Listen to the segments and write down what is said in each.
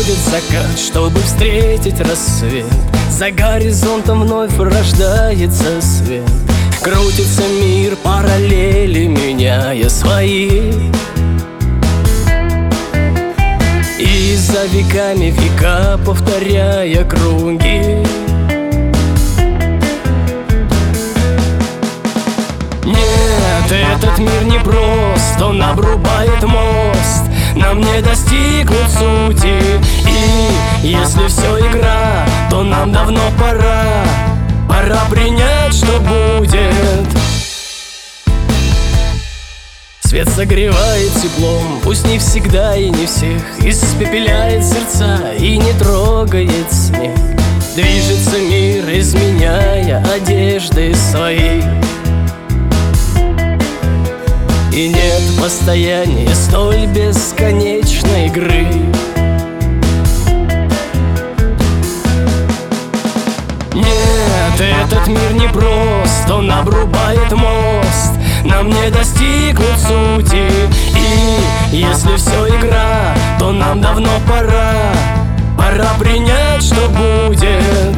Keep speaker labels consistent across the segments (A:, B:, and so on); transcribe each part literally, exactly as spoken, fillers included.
A: Заходит закат, чтобы встретить рассвет. За горизонтом вновь рождается свет. Крутится мир, параллели меняя свои. И за веками века повторяя круги. Нет, этот мир не прост, он обрубает мост. Нам не достигнуть сути. И если все игра, то нам давно пора. Пора принять, что будет. Свет согревает теплом, пусть не всегда и не всех. Испепеляет сердца и не трогает смех. Движется мир, изменяя одежды свои. И нет постояния столь бесконечной игры. Нет, этот мир не прост, он обрубает мост. Нам не достигнуть сути. И если все игра, то нам давно пора. Пора принять, что будет.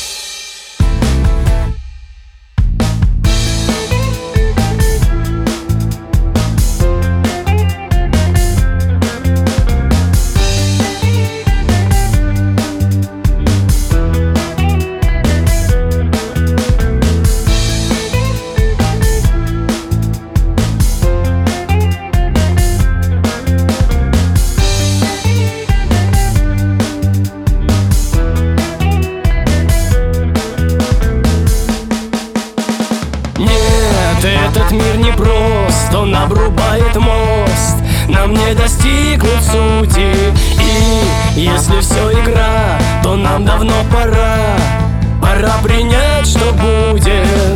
A: Этот мир не прост, он обрубает мост. Нам не достигнуть сути. И если все игра, то нам давно пора. Пора принять, что будет.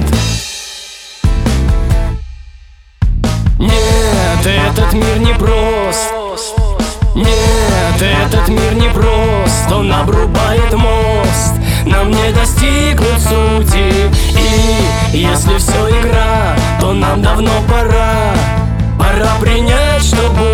A: Нет, этот мир не прост. Нет, этот мир не прост, он обрубает мост. Нам не достигнуть сути. И если все игра, то нам давно пора. Пора принять, что будет.